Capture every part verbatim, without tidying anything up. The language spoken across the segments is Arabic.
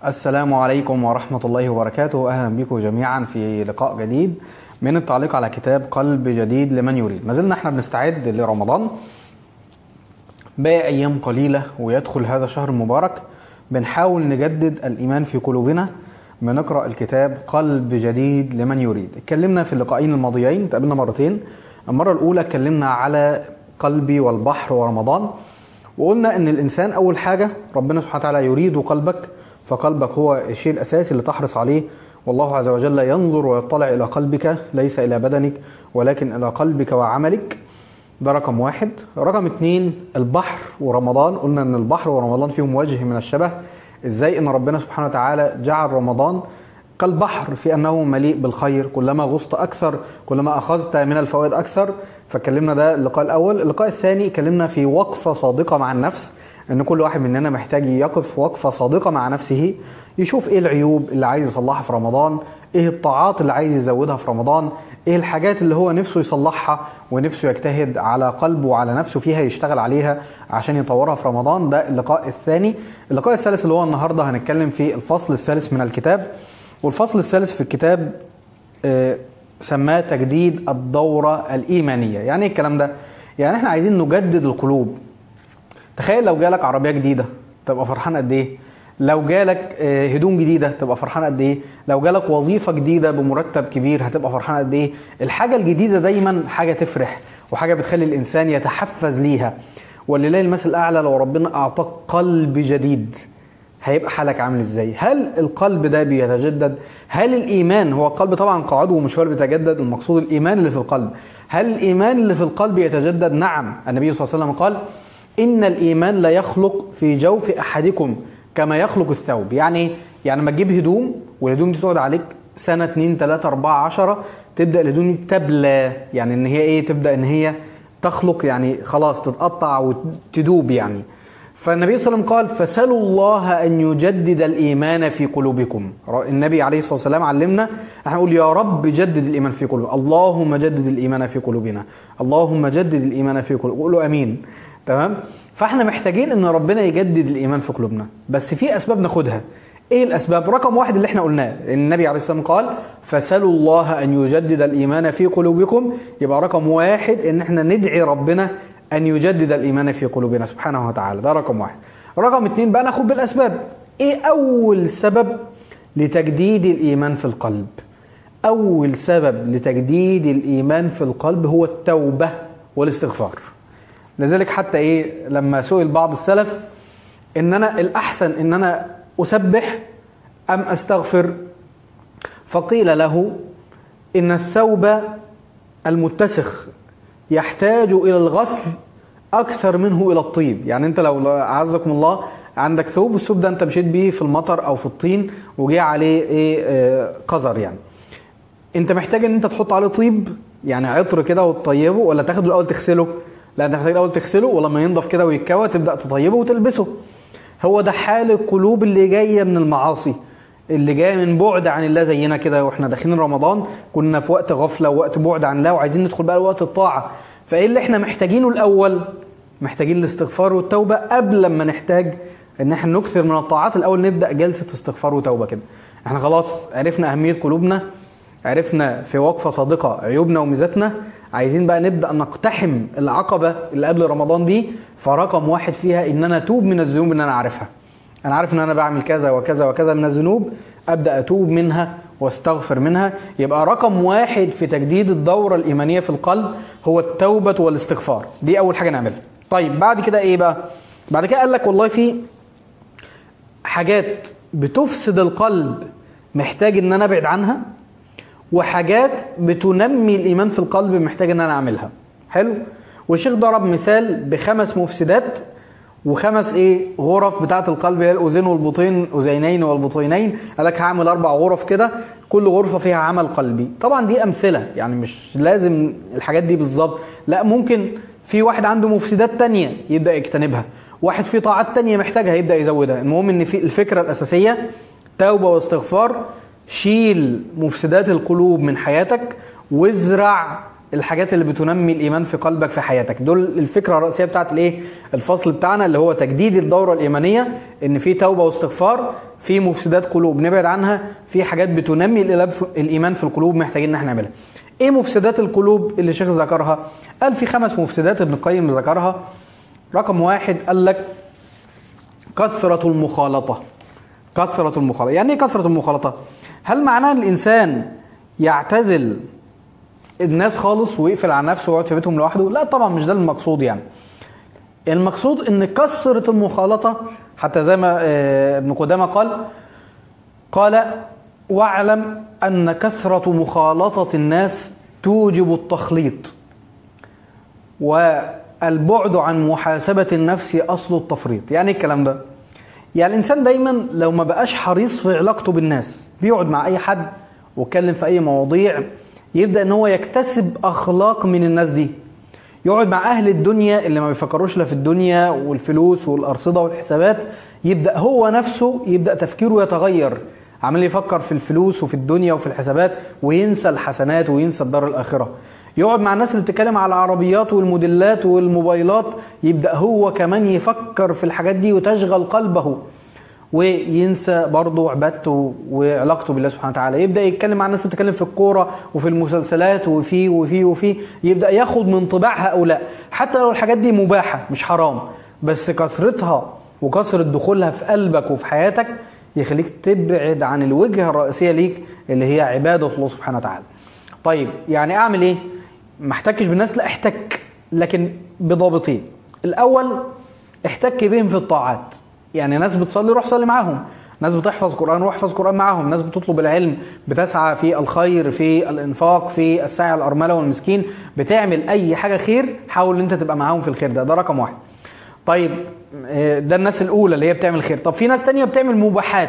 السلام عليكم ورحمة الله وبركاته. أهلا بكم جميعا في لقاء جديد من التعليق على كتاب قلب جديد لمن يريد. ما زلنا احنا بنستعد لرمضان، باقي أيام قليلة ويدخل هذا الشهر المبارك. بنحاول نجدد الإيمان في قلوبنا، بنقرأ الكتاب قلب جديد لمن يريد. اتكلمنا في اللقاءين الماضيين، تقابلنا مرتين. المرة الأولى اتكلمنا على قلبي والبحر ورمضان، وقلنا ان الانسان اول حاجة ربنا سبحانه وتعالى يريد قلبك، فقلبك هو الشيء الاساسي اللي تحرص عليه، والله عز وجل ينظر ويطلع الى قلبك ليس الى بدنك ولكن الى قلبك وعملك. ده رقم واحد. رقم اتنين البحر ورمضان، قلنا ان البحر ورمضان فيهم وجه من الشبه، ازاي ان ربنا سبحانه وتعالى جعل رمضان كالبحر في انه مليء بالخير، كلما غصت اكثر كلما اخذت من الفوائد اكثر. فاتكلمنا ده اللقاء الاول. اللقاء الثاني اتكلمنا في وقفة صادقة مع النفس، ان كل واحد مننا محتاج يقف وقفة صادقة مع نفسه، يشوف ايه العيوب اللي عايز يصلحها في رمضان، ايه الطاعات اللي عايز يزودها في رمضان، ايه الحاجات اللي هو نفسه يصلحها ونفسه يجتهد على قلبه وعلى نفسه فيها، يشتغل عليها عشان يطورها في رمضان. ده اللقاء الثاني. اللقاء الثالث اللي هو النهاردة هنتكلم في الفصل الثالث من الكتاب، والفصل الثالث في الكتاب آه سماه تجديد الدورة الإيمانية. يعني ايه الكلام ده؟ يعني احنا عايزين نجدد القلوب. تخيل لو جالك عربية جديدة تبقى فرحان قد ايه؟ لو جالك هدوم جديدة تبقى فرحان قد ايه؟ لو جالك وظيفة جديدة بمرتب كبير هتبقى فرحان قد ايه؟ الحاجة الجديدة دايما حاجة تفرح وحاجة بتخلي الإنسان يتحفز ليها. ولله المثل الأعلى، لو ربنا أعطاك قلب جديد هيبقى حالك عامل ازاي؟ هل القلب ده بيتجدد؟ هل الإيمان، هو القلب طبعا قاعده ومش هو اللي بيتجدد، المقصود الإيمان اللي في القلب، هل الإيمان اللي في القلب يتجدد؟ نعم. النبي صلى الله عليه وسلم قال إن الإيمان لا يخلق في جوف أحدكم كما يخلق الثوب. يعني يعني ما تجيب هدوم والهدوم دي تقعد عليك سنة اتنين تلاتة اربعة عشرة، تبدأ الهدوم دي تبلى، يعني ان هي ايه، تبدأ ان هي تخلق، يعني خلاص تتقطع وتدوب يعني. فالنبي صلى الله عليه وسلم قال فسألوا الله أن يجدد الإيمان في قلوبكم. النبي عليه الصلاة والسلام علمنا احنا نقول يا رب جدد الإيمان في قلوبنا، اللهم جدد الإيمان في قلوبنا، اللهم جدد الإيمان في قلوبنا. قولوا أمين. تمام؟ فاحنا محتاجين ان ربنا يجدد الإيمان في قلوبنا، بس في أسباب ناخدها. ايه الأسباب؟ رقم واحد اللي احنا قلناه، النبي عليه الصلاة والسلام قال فسألوا الله أن يجدد الإيمان في قلوبكم. يبقى رقم واحد ان احنا ندعي ربنا أن يجدد الإيمان في قلوبنا سبحانه وتعالى. ده رقم واحد. رقم اتنين بقى ناخد بالأسباب. ايه أول سبب لتجديد الإيمان في القلب؟ أول سبب لتجديد الإيمان في القلب هو التوبة والاستغفار. لذلك حتى ايه لما سئل بعض السلف ان انا الاحسن ان انا اسبح ام استغفر، فقيل له ان الثوب المتسخ يحتاج الى الغسل اكثر منه الى الطيب. يعني انت لو عزكم الله عندك ثوب، والثوب ده انت مشيت بيه في المطر او في الطين وجي عليه ايه آه قذر، يعني انت محتاج ان انت تحط عليه طيب يعني عطر كده وتطيبه، ولا تاخده الاول تغسله؟ لا، انت محتاج الاول تغسله، ولما ينضف كده ويتكوى تبدا تطيبه وتلبسه. هو ده حال القلوب اللي جايه من المعاصي، اللي جايه من بعد عن الله، زينا كده واحنا داخلين رمضان كنا في وقت غفله ووقت بعد عن الله، وعايزين ندخل بقى وقت الطاعه. فايه اللي احنا محتاجينه الاول؟ محتاجين الاستغفار والتوبه قبل ما نحتاج ان احنا نكثر من الطاعات. الاول نبدا جلسه استغفار وتوبه كده. احنا خلاص عرفنا اهميه قلوبنا، عرفنا في وقفه صادقه عيوبنا وميزاتنا، عايزين بقى نبدأ نقتحم العقبة اللي قبل رمضان دي. فرقم واحد فيها ان انا اتوب من الذنوب اللي انا عارفها. انا عارف ان انا بعمل كذا وكذا وكذا من الذنوب، ابدأ اتوب منها واستغفر منها. يبقى رقم واحد في تجديد الدورة الإيمانية في القلب هو التوبة والاستغفار. دي اول حاجة نعملها. طيب بعد كده ايه بقى؟ بعد كده قال لك والله في حاجات بتفسد القلب محتاج ان انا ابعد عنها، وحاجات بتنمي الإيمان في القلب محتاج ان انا اعملها. حلو. والشيخ ضرب مثال بخمس مفسدات وخمس ايه غرف بتاعه القلب، هي الاذين والبطين، اذينين والبطينين. قال لك هعمل اربع غرف كده، كل غرفه فيها عمل قلبي. طبعا دي امثله، يعني مش لازم الحاجات دي بالظبط، لا، ممكن في واحد عنده مفسدات تانية يبدا يجتنبها، واحد في طاعات تانية محتاجها يبدا يزودها. المهم ان في الفكره الاساسيه توبه واستغفار. شيل مفسدات القلوب من حياتك وازرع الحاجات اللي بتنمي الإيمان في قلبك في حياتك. دول الفكرة الرئيسية بتاعت الايه الفصل بتاعنا اللي هو تجديد الدورة الإيمانية، ان في توبة واستغفار، في مفسدات قلوب نبعد عنها، في حاجات بتنمي الإيمان في القلوب محتاجين ان احنا نعملها. ايه مفسدات القلوب اللي الشيخ ذكرها؟ قال في خمس مفسدات ابن القيم ذكرها. رقم واحد قال لك كثرة المخالطة. كثرة المخالطة، يعني ايه كثرة المخالطة؟ هل معناه الإنسان يعتزل الناس خالص ويقفل على نفسه ويقعد في بيتهم لوحده؟ لا طبعا، مش ده المقصود. يعني المقصود ان كثرة المخالطة، حتى زي ما ابن قدامة قال قال واعلم أن كثرة مخالطة الناس توجب التخليط، والبعد عن محاسبة النفس أصل التفريط. يعني الكلام ده، يعني الإنسان دايما لو ما بقاش حريص في علاقته بالناس، بيقعد مع أي حد ويتكلم في أي مواضيع، يبدأ ان هو يكتسب أخلاق من الناس دي. يقعد مع أهل الدنيا اللي ما بيفكروش لا في الدنيا والفلوس والأرصدة والحسابات، يبدأ هو نفسه يبدأ تفكيره يتغير، عمال يفكر في الفلوس وفي الدنيا وفي الحسابات وينسى الحسنات وينسى الدار الآخرة. يقعد مع الناس اللي بتتكلم على العربيات والموديلات والموبايلات، يبدأ هو كمان يفكر في الحاجات دي وتشغل قلبه، وينسى برضه عبادته وعلاقته بالله سبحانه وتعالى. يبدأ يتكلم مع الناس اللي بتتكلم في الكورة وفي المسلسلات وفي وفي وفي يبدأ ياخد من طباع هؤلاء، حتى لو الحاجات دي مباحة مش حرام، بس كثرتها وكثرة دخولها في قلبك وفي حياتك يخليك تبعد عن الوجهة الرئيسية ليك اللي هي عبادة الله سبحانه وتعالى. طيب يعني اعمل ايه؟ ما احتكش بالناس؟ لا احتك، لكن بضابطين. الاول احتك بهم في الطاعات، يعني ناس بتصلي روح صلي معاهم، ناس بتحفظ قرآن روح احفظ قرآن معاهم، ناس بتطلب العلم، بتسعى في الخير في الانفاق في السعي على الأرملة والمسكين، بتعمل اي حاجة خير، حاول ان انت تبقى معاهم في الخير ده. ده رقم واحد. طيب ده الناس الاولى اللي هي بتعمل خير. طب في ناس تانية بتعمل مباحات،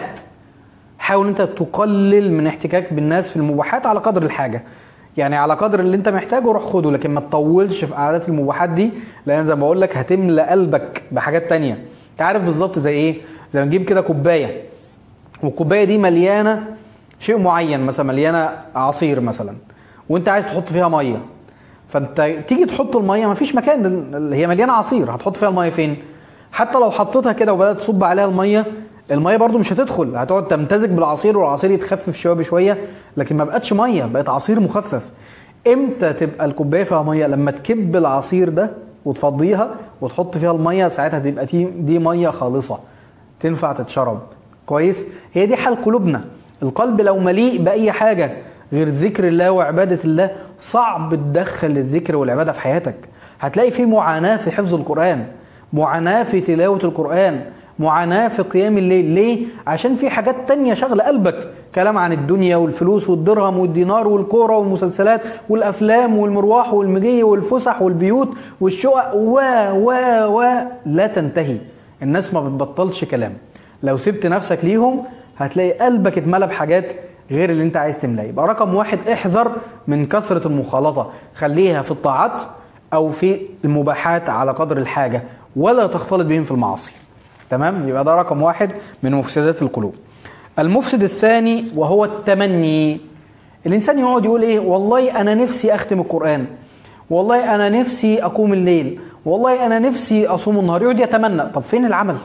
حاول انت تقلل من احتكاك بالناس في المباحات على قدر الحاجة، يعني على قدر اللي انت محتاجه روح خده، لكن ما تطولش في قعدات المباحات دي، لان زي ما بقول لك هتملى قلبك بحاجات تانية. انت عارف بالظبط زي ايه؟ زي ما نجيب كده كوبايه، والكوبايه دي مليانه شيء معين، مثلا مليانه عصير مثلا، وانت عايز تحط فيها ميه، فانت تيجي تحط الميه مفيش مكان، اللي هي مليانه عصير، هتحط فيها الميه فين؟ حتى لو حطيتها كده وبدات تصب عليها الميه، الميه برضو مش هتدخل، هتقعد تمتزج بالعصير والعصير يتخفف شويه بشويه، لكن ما بقتش ميه، بقت عصير مخفف. امتى تبقى الكوبايه فيها ميه؟ لما تكب العصير ده وتفضيها وتحط فيها الميه، ساعتها تبقى دي ميه خالصه تنفع تتشرب. كويس؟ هي دي حال قلوبنا. القلب لو مليء باي حاجه غير ذكر الله وعباده الله، صعب تدخل الذكر والعباده في حياتك. هتلاقي فيه معاناه في حفظ القران، معاناه في تلاوه القران، معاناه في قيام الليل. ليه؟ عشان في حاجات تانية شغله قلبك، كلام عن الدنيا والفلوس والدرهم والدينار والكوره والمسلسلات والافلام والمروح والمجي والفسح والبيوت والشقق و و و لا تنتهي. الناس ما بتبطلش كلام، لو سبت نفسك ليهم هتلاقي قلبك اتملى بحاجات غير اللي انت عايز تملاه. يبقى رقم واحد احذر من كثرة المخالطة، خليها في الطاعات او في المباحات على قدر الحاجة، ولا تختلط بهم في المعاصي. تمام؟ يبقى ده رقم واحد من مفسدات القلوب. المفسد الثاني وهو التمني. الانسان يقعد يقول ايه؟ والله انا نفسي اختم القرآن، والله انا نفسي اقوم الليل، والله انا نفسي اصوم النهار، يقعد يتمنى. طب فين العمل؟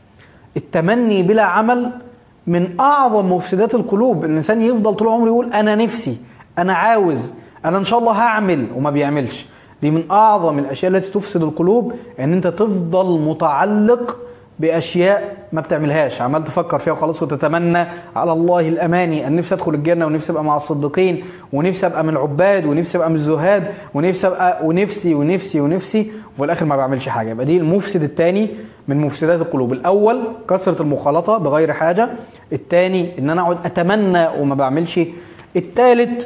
التمني بلا عمل من اعظم مفسدات القلوب. الانسان يفضل طول عمره يقول انا نفسي، انا عاوز، انا ان شاء الله هعمل، وما بيعملش. دي من اعظم الاشياء التي تفسد القلوب، ان انت تفضل متعلق باشياء ما بتعملهاش، عمال تفكر فيها وخلاص، وتتمنى على الله الاماني، ان نفسي ادخل الجنه، ونفسي ابقى مع الصديقين، ونفسي ابقى من العباد، ونفسي ابقى من الزهاد، ونفسي ابقى ونفسي ونفسي ونفسي وفي الاخر ما بعملش حاجه. يبقى دي المفسد الثاني من مفسدات القلوب. الاول كثره المخالطه بغير حاجه، الثاني ان انا اقعد اتمنى وما بعملش، الثالث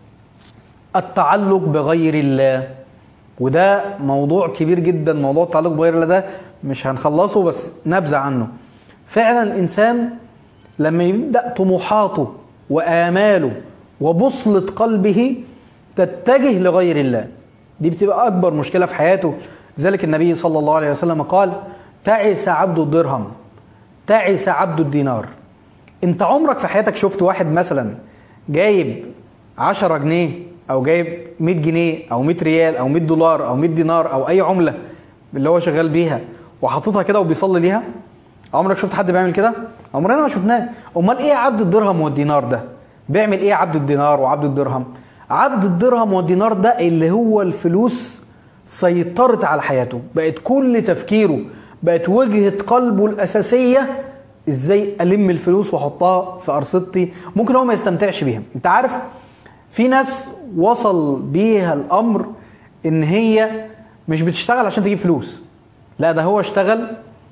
التعلق بغير الله. وده موضوع كبير جدا، موضوع التعلق بغير الله ده مش هنخلصه، بس نبذة عنه. فعلا الإنسان لما يبدأ طموحاته وآماله وبصلة قلبه تتجه لغير الله، دي بتبقى أكبر مشكلة في حياته. لذلك النبي صلى الله عليه وسلم قال تعس عبد الدرهم، تعس عبد الدينار. انت عمرك في حياتك شفت واحد مثلا جايب عشرة جنيه او جايب مية جنيه او مية ريال او مية دولار او مية دينار او اي عملة اللي هو شغال بيها، وحاططها كده وبيصلي ليها؟ عمرك شفت حد بيعمل كده؟ عمرنا ما شفناه. امال ايه عبد الدرهم والدينار ده؟ بيعمل ايه عبد الدينار وعبد الدرهم؟ عبد الدرهم والدينار ده اللي هو الفلوس سيطرت على حياته، بقت كل تفكيره، بقت وجهة قلبه الأساسية ازاي ألم الفلوس واحطها في أرصدتي. ممكن هو ما يستمتعش بيها. انت عارف في ناس وصل بيها الأمر ان هي مش بتشتغل عشان تجيب فلوس، لا ده هو اشتغل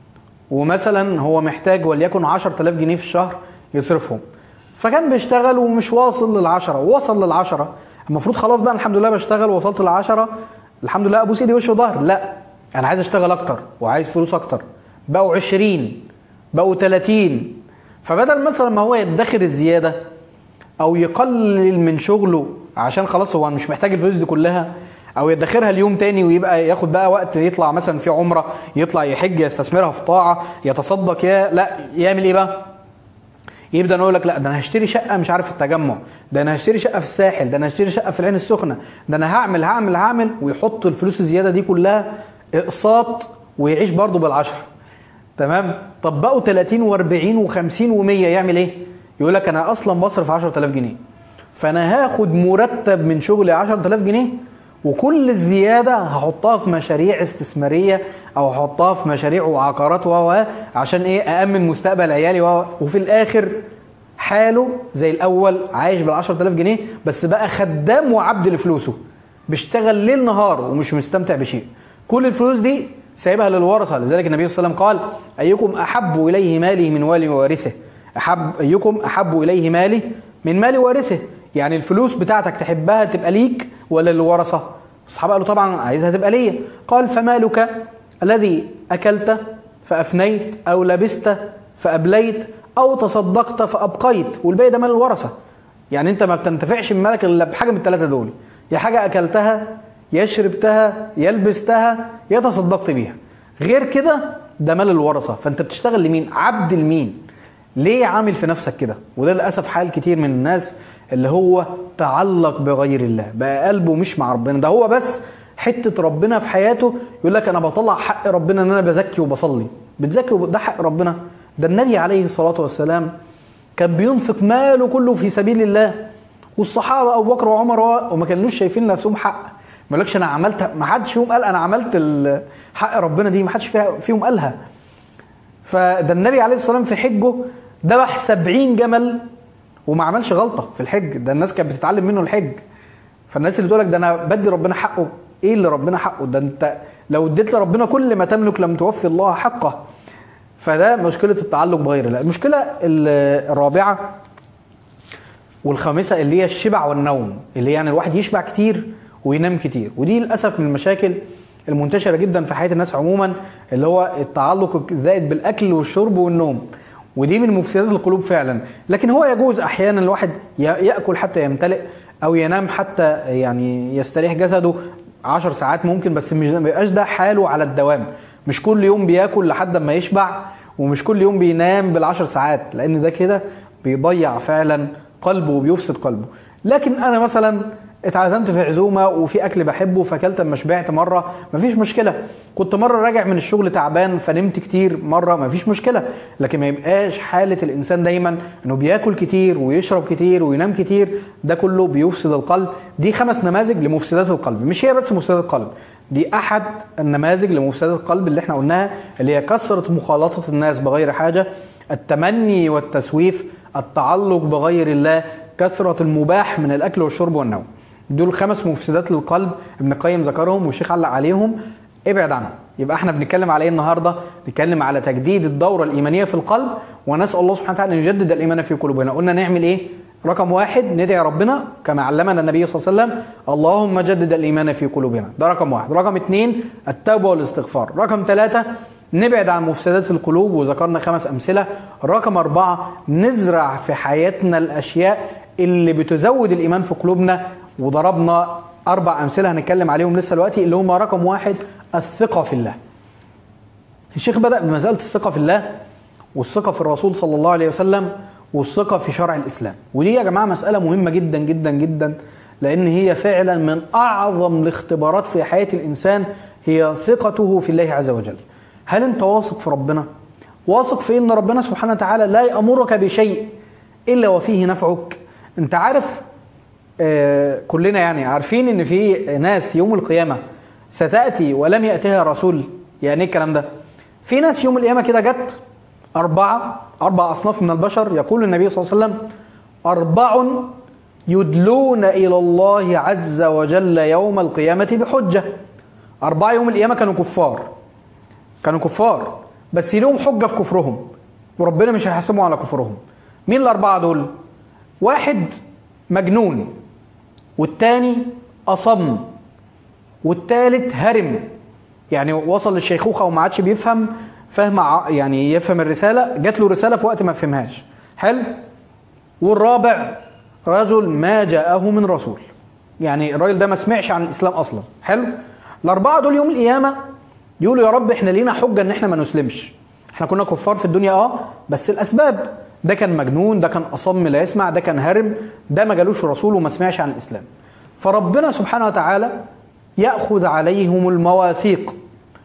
ومثلا هو محتاج وليكن عشرة آلاف جنيه في الشهر يصرفهم، فكان بيشتغل ومش واصل للعشرة، ووصل للعشرة، المفروض خلاص بقى الحمد لله بشتغل ووصلت للعشرة، الحمد لله ابوس ايدي وش وظهر. لا، انا عايز اشتغل اكتر وعايز فلوس اكتر، بقوا عشرين، بقوا تلاتين. فبدل مثلا ما هو يدخر الزيادة او يقلل من شغله عشان خلاص هو مش محتاج الفلوس دي كلها، او يدخرها اليوم تاني ويبقى ياخد بقى وقت يطلع مثلا في عمرة، يطلع يحج، يستثمرها في طاعة، يتصدق، يا لا يعمل ايه بقى؟ يبدا يقول لك لا ده انا هشتري شقه مش عارف في التجمع، ده انا هشتري شقه في الساحل، ده انا هشتري شقه في العين السخنه، ده انا هعمل هعمل هعمل ويحط الفلوس الزياده دي كلها اقساط ويعيش برضه بالعشر. تمام؟ طب بقوا تلاتين واربعين وخمسين ومية يعمل ايه؟ يقول لك انا اصلا بصرف عشرة آلاف جنيه، فانا هاخد مرتب من شغلي عشرة آلاف جنيه وكل الزياده هحطها في مشاريع استثماريه او هحطها في مشاريع وعقارات و عشان ايه؟ أأمن مستقبل عيالي و وفي الاخر حاله زي الاول عايش بال عشرة آلاف جنيه بس بقى خدام وعبد لفلوسه، بيشتغل ليل نهار ومش مستمتع بشيء. كل الفلوس دي سايبها للورثه. لذلك النبي صلى الله عليه وسلم قال ايكم احب اليه مالي من مال وارثه، احب ايكم احب اليه مالي من مال وارثه، يعني الفلوس بتاعتك تحبها تبقى ليك ولا للورثه؟ الصحابه قالوا طبعا عايزها تبقى ليا. قال فمالك الذي اكلت فافنيت او لبست فابليت او تصدقت فابقيت، والباقي ده مال الورثه. يعني انت ما بتنتفعش من مالك الا بحاجه من الثلاثه دول، يا حاجه اكلتها يا شربتها يا لبستها يا تصدقت بيها، غير كده ده مال الورثه. فانت بتشتغل لمين؟ عبد لمين؟ ليه عامل في نفسك كده؟ وده للاسف حال كتير من الناس اللي هو تعلق بغير الله، بقى قلبه مش مع ربنا، ده هو بس حته ربنا في حياته يقول لك انا بطلع حق ربنا ان انا بزكي وبصلي. بتزكي ده حق ربنا؟ ده النبي عليه الصلاه والسلام كان بينفق ماله كله في سبيل الله، والصحابه ابو بكر وعمر وما كانوش شايفين نفسهم حق. ما يقولكش انا عملت، ما حدش فيهم قال انا عملت حق ربنا دي، ما حدش فيهم قالها. فده النبي عليه الصلاه والسلام في حجه ذبح سبعين جمل وما عملش غلطه في الحج، ده الناس كانت بتتعلم منه الحج. فالناس اللي تقول لك ده انا بدي ربنا حقه، ايه اللي ربنا حقه؟ ده انت لو اديت لربنا كل ما تملك لم توفي الله حقه. فده مشكله التعلق بغير الله. المشكله الرابعه والخامسه اللي هي الشبع والنوم، اللي يعني الواحد يشبع كتير وينام كتير، ودي للاسف من المشاكل المنتشره جدا في حياه الناس عموما، اللي هو التعلق الزائد بالاكل والشرب والنوم، ودي من مفسدات القلوب فعلا. لكن هو يجوز احيانا الواحد ياكل حتى يمتلئ او ينام حتى يعني يستريح جسده عشر ساعات ممكن، بس مش ما يبقاش ده حاله على الدوام. مش كل يوم بياكل لحد ما يشبع ومش كل يوم بينام بالعشر ساعات، لان ده كده بيضيع فعلا قلبه وبيفسد قلبه. لكن انا مثلا اتعزمت في عزومه وفي اكل بحبه فاكلت اما شبعت مره مفيش مشكله، كنت مره راجع من الشغل تعبان فنمت كتير مره مفيش مشكله. لكن ما يبقاش حاله الانسان دايما انه بياكل كتير ويشرب كتير وينام كتير، ده كله بيفسد القلب. دي خمس نماذج لمفسدات القلب، مش هي بس مفسدات القلب، دي احد النماذج لمفسدات القلب اللي احنا قلناها، اللي هي كثره مخالطه الناس بغير حاجه، التمني والتسويف، التعلق بغير الله، كثره المباح من الاكل والشرب والنوم. دول خمس مفسدات للقلب ابن القيم ذكرهم والشيخ علق عليهم، ابعد عنهم. يبقى احنا بنتكلم على ايه النهارده؟ بنتكلم على تجديد الدوره الايمانيه في القلب، ونسال الله سبحانه وتعالى ان يجدد الايمان في قلوبنا. قلنا نعمل ايه؟ رقم واحد ندعي ربنا كما علمنا النبي صلى الله عليه وسلم اللهم جدد الايمان في قلوبنا، ده رقم واحد. رقم اثنين التوبه والاستغفار. رقم ثلاثه نبعد عن مفسدات القلوب وذكرنا خمس امثله. رقم اربعه نزرع في حياتنا الاشياء اللي بتزود الايمان في قلوبنا، وضربنا اربع امثله هنتكلم عليهم لسه دلوقتي، اللي هم رقم واحد الثقه في الله. الشيخ بدأ بمساله الثقه في الله والثقه في الرسول صلى الله عليه وسلم والثقه في شرع الاسلام، ودي يا جماعه مساله مهمه جدا جدا جدا، لان هي فعلا من اعظم الاختبارات في حياه الانسان، هي ثقته في الله عز وجل. هل انت واثق في ربنا؟ واثق في ان ربنا سبحانه وتعالى لا يأمرك بشيء الا وفيه نفعك. انت عارف آه كلنا يعني عارفين ان في ناس يوم القيامة ستأتي ولم يأتها رسول. يعني ايه الكلام ده؟ في ناس يوم القيامة كده جت أربعة أربع أصناف من البشر، يقول النبي صلى الله عليه وسلم: أربع يدلون إلى الله عز وجل يوم القيامة بحجة. أربعة يوم القيامة كانوا كفار، كانوا كفار بس لهم حجة في كفرهم وربنا مش هيحاسبهم على كفرهم. مين الأربعة دول؟ واحد مجنون، والتاني أصم، والتالت هرم، يعني وصل للشيخوخة وما عادش بيفهم فهم يعني يفهم الرسالة، جات له رسالة في وقت ما فهمهاش. حلو. والرابع رجل ما جاءه من رسول، يعني الراجل ده ما سمعش عن الإسلام أصلا. حلو. الأربعة دول يوم القيامة يقولوا: يا رب احنا لينا حجة ان احنا ما نسلمش، احنا كنا كفار في الدنيا اه بس الأسباب، ده كان مجنون، ده كان أصم لا يسمع، ده كان هرم، ده ما جالوش رسول وما سمعش عن الإسلام. فربنا سبحانه وتعالى يأخذ عليهم المواثيق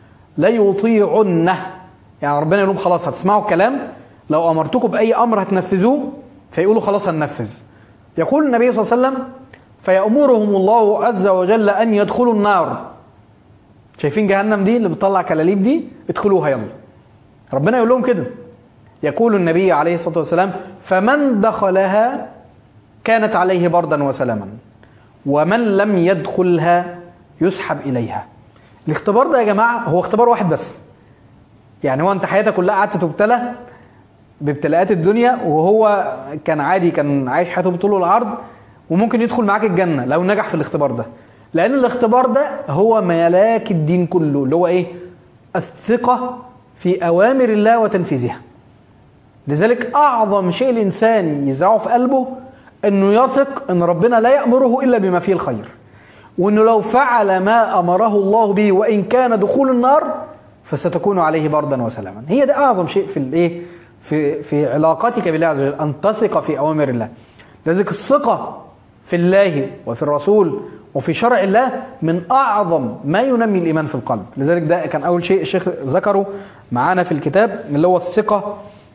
ليطيعنه، يعني ربنا يقول لهم خلاص هتسمعوا الكلام، لو أمرتكم بأي أمر هتنفذوه، فيقولوا خلاص هننفذ. يقول النبي صلى الله عليه وسلم: فيأمرهم الله عز وجل أن يدخلوا النار. شايفين جهنم دي اللي بتطلع كلاليب دي؟ ادخلوها يلا. ربنا يقول لهم كده. يقول النبي عليه الصلاة والسلام: فمن دخلها كانت عليه بردا وسلاما، ومن لم يدخلها يسحب إليها. الاختبار ده يا جماعة هو اختبار واحد بس، يعني هو انت حياتك كلها قعدت تبتلى بابتلاءات الدنيا، وهو كان عادي، كان عايش حياته بطول العرض، وممكن يدخل معاك الجنة لو نجح في الاختبار ده. لأن الاختبار ده هو ملاك الدين كله، اللي هو ايه؟ الثقة في أوامر الله وتنفيذها. لذلك أعظم شيء الإنسان يزرعه في قلبه أنه يثق أن ربنا لا يأمره إلا بما فيه الخير، وأنه لو فعل ما أمره الله به وإن كان دخول النار فستكون عليه بردا وسلاما. هي ده أعظم شيء في الإيه؟ في في علاقتك بالله عز وجل، أن تثق في أوامر الله. لذلك الثقة في الله وفي الرسول وفي شرع الله من أعظم ما ينمي الإيمان في القلب. لذلك ده كان أول شيء الشيخ ذكره معانا في الكتاب، اللي هو الثقة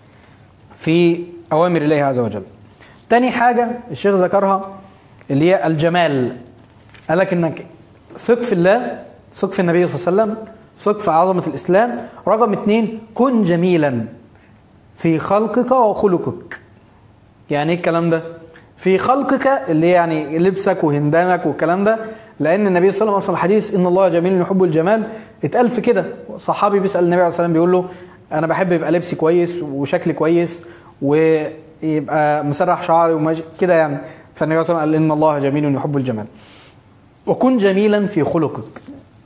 في أوامر الله عز وجل. تاني حاجة الشيخ ذكرها اللي هي الجمال. قال لك إنك ثق في الله، ثق في النبي صلى الله عليه وسلم، ثق في عظمة الإسلام. رقم اتنين: كن جميلا في خلقك وخلقك. يعني ايه الكلام ده؟ في خلقك اللي يعني لبسك وهندامك والكلام ده، لأن النبي صلى الله عليه وسلم الحديث إن الله جميل يحب الجمال اتقال في كده. صحابي بيسأل النبي عليه الصلاة والسلام بيقول له: أنا بحب يبقى لبسي كويس وشكلي كويس ويبقى مسرح شعري وماجي كده يعني. فالنبي صلى الله عليه وسلم قال: إن الله جميل يحب الجمال. وكن جميلا في خلقك.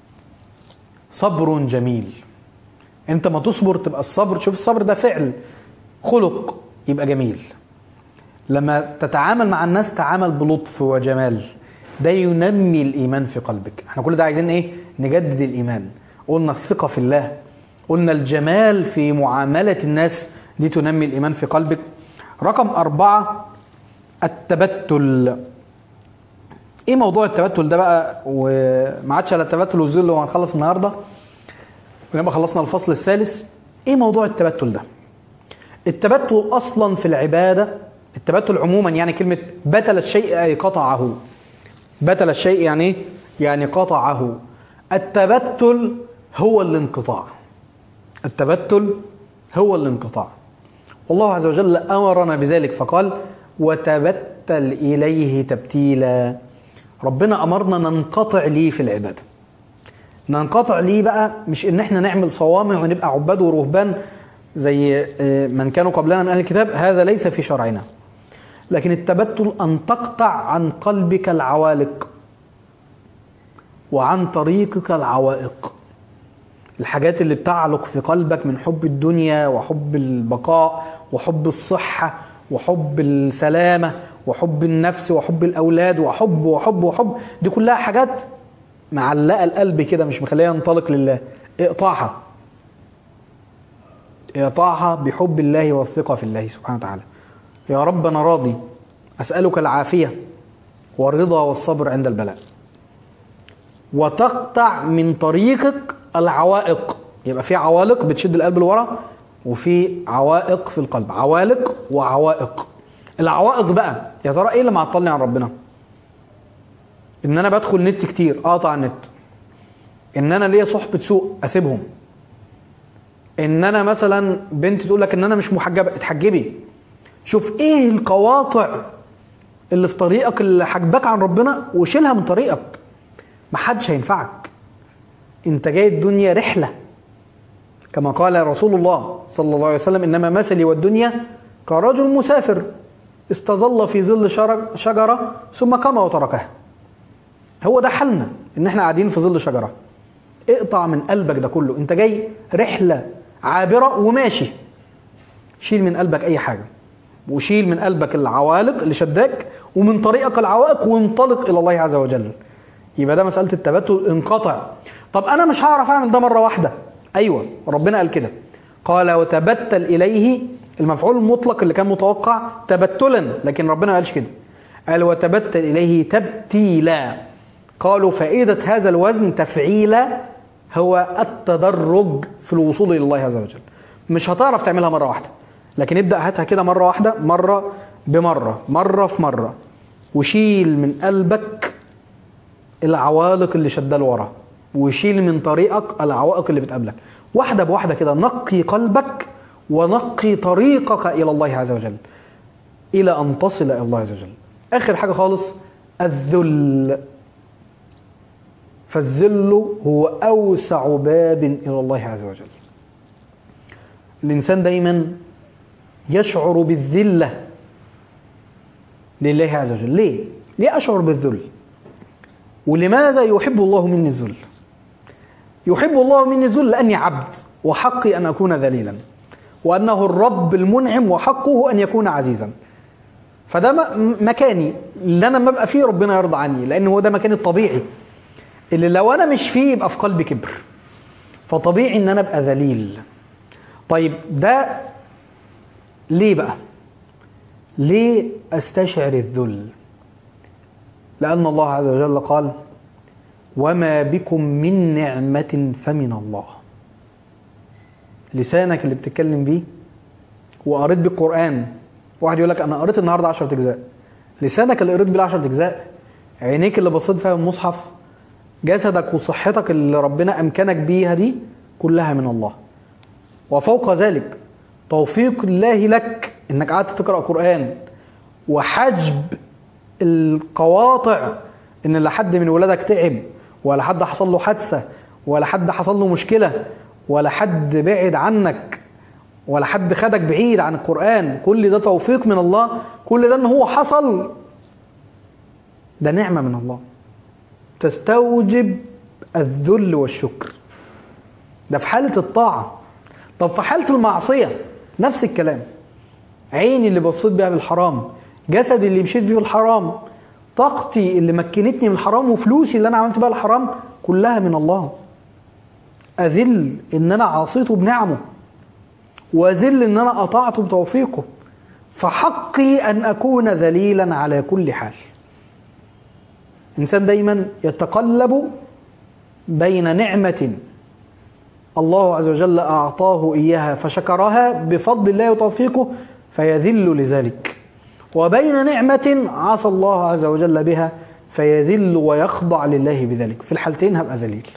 صبر جميل. انت ما تصبر تبقى الصبر، شوف الصبر ده فعل، خلق يبقى جميل. لما تتعامل مع الناس تعامل بلطف وجمال، ده ينمي الإيمان في قلبك. احنا كل ده عايزين ايه؟ نجدد الإيمان. قلنا الثقة في الله، قلنا الجمال في معاملة الناس، دي تنمي الإيمان في قلبك. رقم أربعة: التبتل. ايه موضوع التبتل ده بقى؟ وما عادش على التبتل والذل وهنخلص النهارده ولما خلصنا الفصل الثالث. ايه موضوع التبتل ده؟ التبتل اصلا في العباده، التبتل عموما يعني كلمه بتل الشيء اي قطعه. بتل الشيء يعني ايه؟ يعني قطعه. التبتل هو الانقطاع. التبتل هو الانقطاع. والله عز وجل امرنا بذلك فقال: وتبتل اليه تبتيلا. ربنا امرنا ننقطع ليه في العباده. ننقطع ليه بقى؟ مش ان احنا نعمل صوامع ونبقى عباد ورهبان زي من كانوا قبلنا من اهل الكتاب، هذا ليس في شرعنا. لكن التبتل ان تقطع عن قلبك العوالق وعن طريقك العوائق. الحاجات اللي بتعلق في قلبك من حب الدنيا وحب البقاء وحب الصحة وحب السلامة وحب النفس وحب الأولاد وحب وحب وحب، دي كلها حاجات معلقة القلب كده مش مخليه ينطلق لله. اقطعها، اقطعها بحب الله والثقة في الله سبحانه وتعالى. يا رب أنا راضي، أسألك العافية والرضا والصبر عند البلاء. وتقطع من طريقك العوائق، يبقى في عوالق بتشد القلب لورا وفي عوائق في القلب، عوالق وعوائق. العوائق بقى يا ترى ايه اللي معطلني عن ربنا؟ ان انا بدخل نت كتير اقطع النت، ان انا ليا صحبة سوء اسيبهم، ان انا مثلا بنت تقول لك ان انا مش محجبة اتحجبي. شوف ايه القواطع اللي في طريقك اللي حجبك عن ربنا وشيلها من طريقك. محدش هينفعك. انت جاي الدنيا رحلة، كما قال رسول الله صلى الله عليه وسلم: انما مثلي والدنيا كرجل مسافر استظل في ظل شجرة ثم قام وتركها. هو ده حالنا، ان احنا قاعدين في ظل شجرة. اقطع من قلبك ده كله، انت جاي رحلة عابرة وماشي. شيل من قلبك اي حاجة، وشيل من قلبك العوالق اللي شداك ومن طريقك العوائق، وانطلق الى الله عز وجل. يبقى ده مسألة التبتل، انقطع. طب انا مش هعرف اعمل ده مرة واحدة. ايوه ربنا قال كده، قال وتبتل اليه، المفعول المطلق اللي كان متوقع تبتلا، لكن ربنا ما قالش كده، قال وتبتل اليه تبتيلا. قالوا فائدة هذا الوزن تفعيلا هو التدرج في الوصول الى الله عز وجل. مش هتعرف تعملها مرة واحدة، لكن ابدأ هاتها كده مرة واحدة، مرة بمرة، مرة في مرة، وشيل من قلبك العوالق اللي شدال ورا، وشيل من طريقك العوائق اللي بتقابلك. واحدة بواحدة كده، نقي قلبك ونقي طريقك إلى الله عز وجل إلى أن تصل إلى الله عز وجل. آخر حاجة خالص الذل. فالذل هو أوسع باب إلى الله عز وجل. الإنسان دايما يشعر بالذلة لله عز وجل. ليه؟ ليه أشعر بالذل؟ ولماذا يحب الله مني الذل؟ يحب الله مني الذل لأني عبد وحقي أن أكون ذليلا، وأنه الرب المنعم وحقه أن يكون عزيزا. فده مكاني اللي أنا ما بقى فيه ربنا يرضى عني، لأنه هو ده مكاني الطبيعي اللي لو أنا مش فيه يبقى في قلبي كبر، فطبيعي أن أنا أبقى ذليل. طيب ده ليه بقى؟ ليه أستشعر الذل؟ لأن الله عز وجل قال وما بكم من نعمة فمن الله. لسانك اللي بتتكلم بيه وقريت بالقرآن، واحد يقول لك أنا قريت النهاردة عشرة أجزاء، لسانك اللي قريت بيه عشرة أجزاء، عينيك اللي بصيت فيها المصحف، جسدك وصحتك اللي ربنا أمكنك بيها، دي كلها من الله. وفوق ذلك توفيق الله لك إنك قعدت تقرأ قرآن، وحجب القواطع إن لا حد من ولادك تعب، ولا حد حصل له حادثة، ولا حد حصل له مشكلة، ولا حد بعد عنك، ولا حد خدك بعيد عن القرآن. كل ده توفيق من الله. كل ده إن هو حصل، ده نعمة من الله تستوجب الذل والشكر. ده في حالة الطاعة. طب في حالة المعصية نفس الكلام. عيني اللي بصيت بيها بالحرام، جسدي اللي مشيت بيه بالحرام، طاقتي اللي مكنتني من الحرام، وفلوسي اللي أنا عملت بها الحرام، كلها من الله. أذل إن أنا عصيته بنعمه، وأذل إن أنا أطعته بتوفيقه. فحقي أن أكون ذليلا على كل حال. إنسان دايما يتقلب بين نعمة الله عز وجل أعطاه إياها فشكرها بفضل الله وتوفيقه فيذل لذلك، وبين نعمة عصى الله عز وجل بها فيذل ويخضع لله بذلك. في الحالتين هبقى ذليل.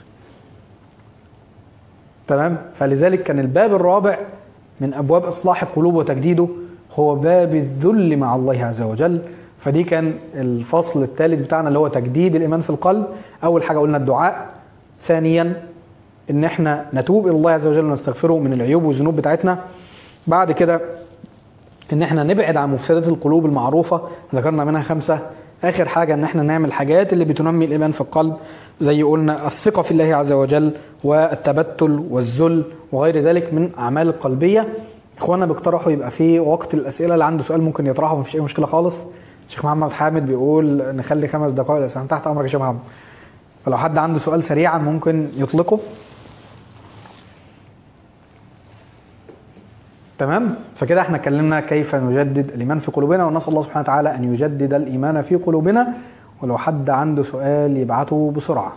تمام؟ فلذلك كان الباب الرابع من أبواب إصلاح القلوب وتجديده هو باب الذل مع الله عز وجل. فدي كان الفصل الثالث بتاعنا اللي هو تجديد الإيمان في القلب. أول حاجة قلنا الدعاء، ثانيا إن احنا نتوب إلى الله عز وجل ونستغفره من العيوب والذنوب بتاعتنا. بعد كده إن احنا نبعد عن مفسدات القلوب المعروفة، ذكرنا منها خمسة. آخر حاجة إن احنا نعمل حاجات اللي بتنمي الإيمان في القلب، زي قلنا الثقة في الله عز وجل والتبتل والذل وغير ذلك من أعمال القلبية. إخوانا بيقترحوا يبقى في وقت الأسئلة، اللي عنده سؤال ممكن يطرحه، مفيش أي مشكلة خالص. الشيخ محمد حامد بيقول نخلي خمس دقائق لسان. تحت أمرك يا شيخ محمد. فلو حد عنده سؤال سريعا ممكن يطلقه. تمام؟ فكده احنا اتكلمنا كيف نجدد الإيمان في قلوبنا، ونسأل الله سبحانه وتعالى أن يجدد الإيمان في قلوبنا. ولو حد عنده سؤال يبعته بسرعة.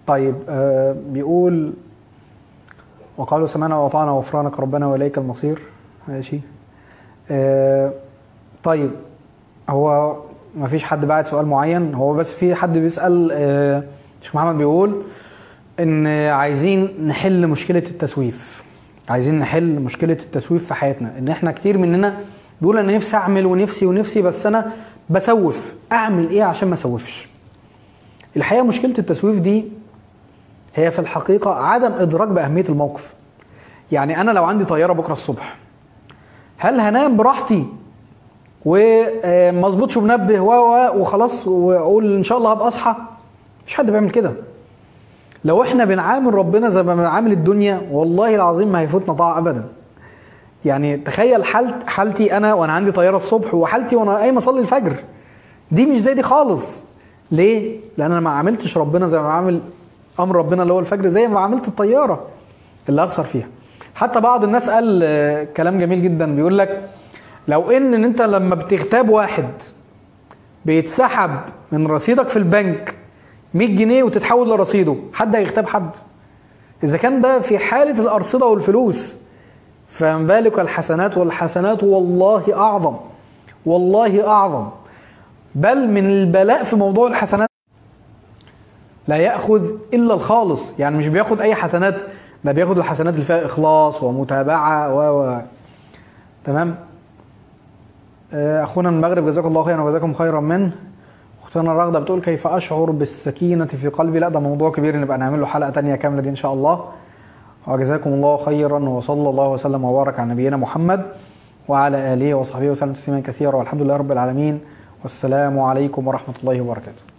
طيب آه بيقول وقالوا سمعنا وأطعنا غفرانك ربنا وإليك المصير. ماشي. آه طيب هو ما فيش حد بعت سؤال معين، هو بس في حد بيسأل آه شيخ محمد بيقول ان عايزين نحل مشكلة التسويف، عايزين نحل مشكلة التسويف في حياتنا. ان احنا كتير مننا بيقول انا نفسي اعمل ونفسي ونفسي بس انا بسوف، اعمل ايه عشان ما اسوفش؟ الحقيقة مشكلة التسويف دي هي في الحقيقة عدم ادراك باهمية الموقف. يعني انا لو عندي طيارة بكرة الصبح، هل هنام براحتي وما اظبطش منبه وخلاص واقول ان شاء الله هبقى اصحى؟ مش حد بيعمل كده. لو احنا بنعامل ربنا زي ما بنعامل الدنيا والله العظيم ما هيفوتنا طاعة ابدا. يعني تخيل حالت حالتي انا وانا عندي طيارة الصبح، وحالتي وانا قايم اصلي الفجر، دي مش زي دي خالص. ليه؟ لان انا ما عاملتش ربنا زي ما بعمل امر ربنا اللي هو الفجر، زي ما عملت الطيارة اللي اخسر فيها. حتى بعض الناس قال كلام جميل جدا، بيقول لك لو ان ان انت لما بتغتاب واحد بيتسحب من رصيدك في البنك مية جنيه وتتحول لرصيده، حد هيغتاب حد؟ اذا كان ده في حالة الارصدة والفلوس، فما بالك الحسنات، والحسنات والله اعظم، والله اعظم. بل من البلاء في موضوع الحسنات لا يأخذ الا الخالص، يعني مش بياخد اي حسنات، ده بياخد الحسنات اللي فيها اخلاص ومتابعة و و تمام. اخونا من المغرب جزاكم الله خيرا وجزاكم خيرا منه. اختنا الرغدة بتقول كيف اشعر بالسكينة في قلبي؟ لا ده موضوع كبير نبقى نعمل له حلقة تانية كاملة دي ان شاء الله. وجزاكم الله خيرا، وصلى الله وسلم وبارك على نبينا محمد وعلى آله وصحبه وسلم تسليما كثيرا، والحمد لله رب العالمين، والسلام عليكم ورحمة الله وبركاته.